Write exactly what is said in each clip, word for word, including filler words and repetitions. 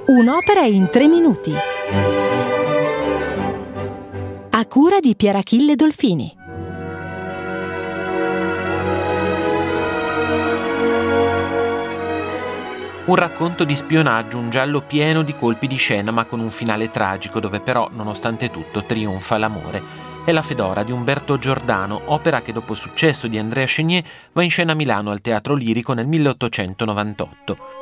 Un'opera in tre minuti. A cura di Pierachille Dolfini. Un racconto di spionaggio, un giallo pieno di colpi di scena ma con un finale tragico dove però, nonostante tutto, trionfa l'amore. È La Fedora di Umberto Giordano, opera che dopo il successo di Andrea Chenier va in scena a Milano al Teatro Lirico nel milleottocentonovantotto.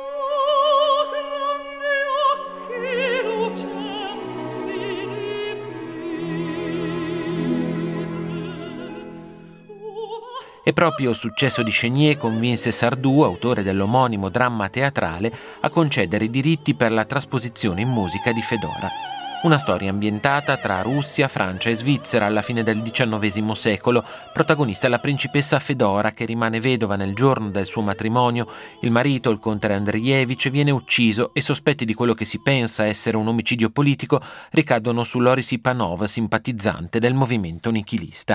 E proprio il successo di Chenier convinse Sardou, autore dell'omonimo dramma teatrale, a concedere i diritti per la trasposizione in musica di Fedora. Una storia ambientata tra Russia, Francia e Svizzera alla fine del diciannovesimo secolo. Protagonista è la principessa Fedora, che rimane vedova nel giorno del suo matrimonio. Il marito, il conte Andreevich, viene ucciso e sospetti di quello che si pensa essere un omicidio politico ricadono su Loris Ipanov, simpatizzante del movimento nichilista.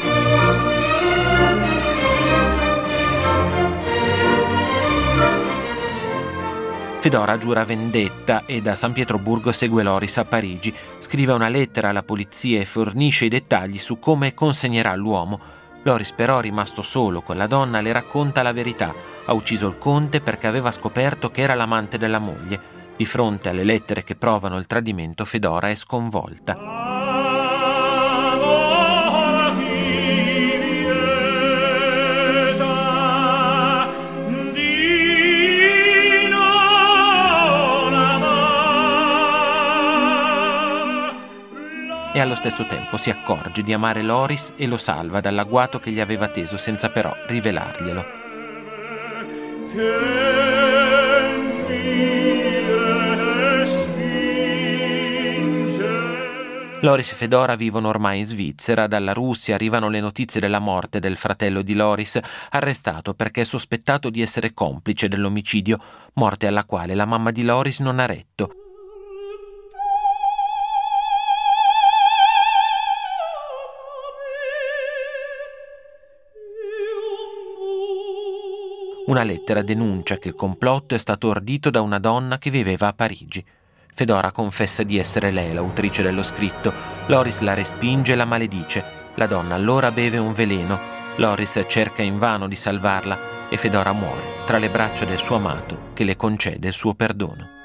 Fedora giura vendetta e da San Pietroburgo segue Loris a Parigi, scrive una lettera alla polizia e fornisce i dettagli su come consegnerà l'uomo. Loris però, rimasto solo con la donna, le racconta la verità. Ha ucciso il conte perché aveva scoperto che era l'amante della moglie. Di fronte alle lettere che provano il tradimento, Fedora è sconvolta. E allo stesso tempo si accorge di amare Loris e lo salva dall'agguato che gli aveva teso senza però rivelarglielo. Loris e Fedora vivono ormai in Svizzera. Dalla Russia arrivano le notizie della morte del fratello di Loris, arrestato perché è sospettato di essere complice dell'omicidio, morte alla quale la mamma di Loris non ha retto. Una lettera denuncia che il complotto è stato ordito da una donna che viveva a Parigi. Fedora confessa di essere lei l'autrice dello scritto. Loris la respinge e la maledice. La donna allora beve un veleno. Loris cerca invano di salvarla e Fedora muore tra le braccia del suo amato che le concede il suo perdono.